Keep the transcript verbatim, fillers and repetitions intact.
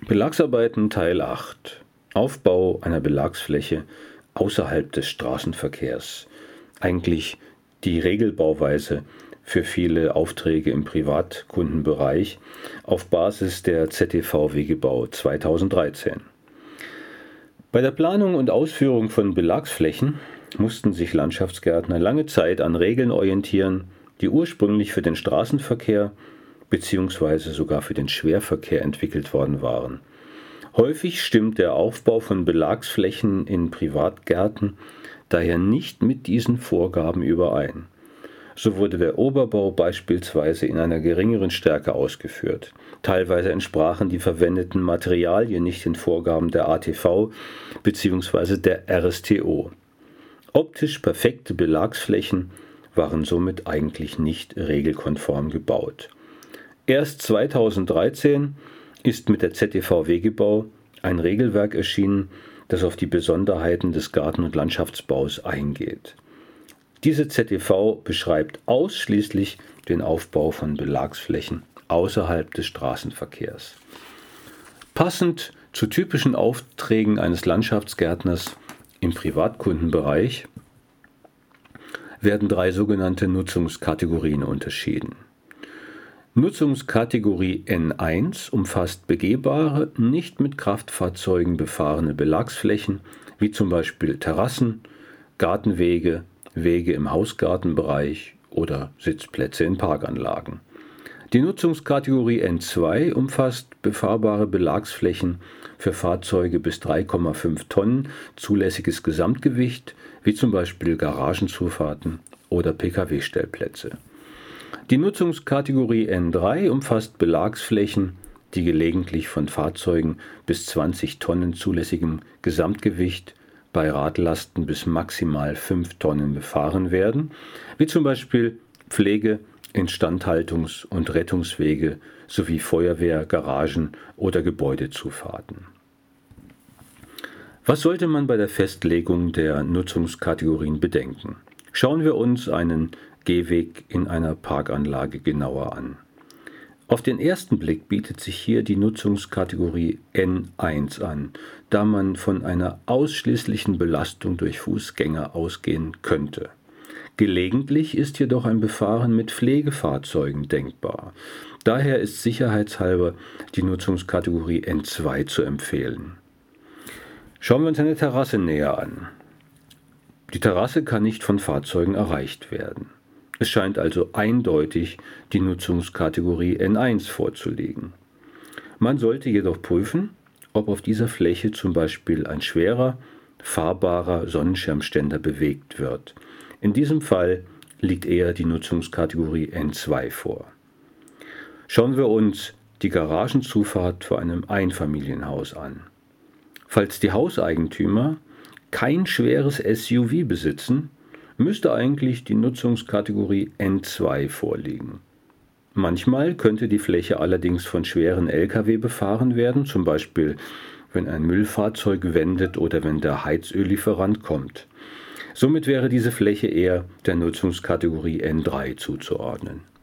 Belagsarbeiten Teil acht. Aufbau einer Belagsfläche außerhalb des Straßenverkehrs. Eigentlich die Regelbauweise für viele Aufträge im Privatkundenbereich auf Basis der Z T V Wegebau zweitausenddreizehn. Bei der Planung und Ausführung von Belagsflächen mussten sich Landschaftsgärtner lange Zeit an Regeln orientieren, die ursprünglich für den Straßenverkehr bzw. sogar für den Schwerverkehr entwickelt worden waren. Häufig stimmt der Aufbau von Belagsflächen in Privatgärten daher nicht mit diesen Vorgaben überein. So wurde der Oberbau beispielsweise in einer geringeren Stärke ausgeführt. Teilweise entsprachen die verwendeten Materialien nicht den Vorgaben der A T V bzw. der R S T O. Optisch perfekte Belagsflächen waren somit eigentlich nicht regelkonform gebaut. Erst zweitausenddreizehn ist mit der Z T V Wegebau ein Regelwerk erschienen, das auf die Besonderheiten des Garten- und Landschaftsbaus eingeht. Diese Z T V beschreibt ausschließlich den Aufbau von Belagsflächen außerhalb des Straßenverkehrs. Passend zu typischen Aufträgen eines Landschaftsgärtners im Privatkundenbereich werden drei sogenannte Nutzungskategorien unterschieden. Nutzungskategorie N eins umfasst begehbare, nicht mit Kraftfahrzeugen befahrene Belagsflächen, wie zum Beispiel Terrassen, Gartenwege, Wege im Hausgartenbereich oder Sitzplätze in Parkanlagen. Die Nutzungskategorie N zwei umfasst befahrbare Belagsflächen für Fahrzeuge bis drei Komma fünf Tonnen zulässiges Gesamtgewicht, wie zum Beispiel Garagenzufahrten oder Pkw-Stellplätze. Die Nutzungskategorie N drei umfasst Belagsflächen, die gelegentlich von Fahrzeugen bis zwanzig Tonnen zulässigem Gesamtgewicht bei Radlasten bis maximal fünf Tonnen befahren werden, wie zum Beispiel Pflege-, Instandhaltungs- und Rettungswege sowie Feuerwehr-, Garagen- oder Gebäudezufahrten. Was sollte man bei der Festlegung der Nutzungskategorien bedenken? Schauen wir uns einen Gehweg in einer Parkanlage genauer an. Auf den ersten Blick bietet sich hier die Nutzungskategorie N eins an, da man von einer ausschließlichen Belastung durch Fußgänger ausgehen könnte. Gelegentlich ist jedoch ein Befahren mit Pflegefahrzeugen denkbar. Daher ist sicherheitshalber die Nutzungskategorie N zwei zu empfehlen. Schauen wir uns eine Terrasse näher an. Die Terrasse kann nicht von Fahrzeugen erreicht werden. Es scheint also eindeutig die Nutzungskategorie N eins vorzulegen. Man sollte jedoch prüfen, ob auf dieser Fläche zum Beispiel ein schwerer, fahrbarer Sonnenschirmständer bewegt wird. In diesem Fall liegt eher die Nutzungskategorie N zwei vor. Schauen wir uns die Garagenzufahrt vor einem Einfamilienhaus an. Falls die Hauseigentümer kein schweres S U V besitzen, müsste eigentlich die Nutzungskategorie N zwei vorliegen. Manchmal könnte die Fläche allerdings von schweren L K W befahren werden, zum Beispiel wenn ein Müllfahrzeug wendet oder wenn der Heizöllieferant kommt. Somit wäre diese Fläche eher der Nutzungskategorie N drei zuzuordnen.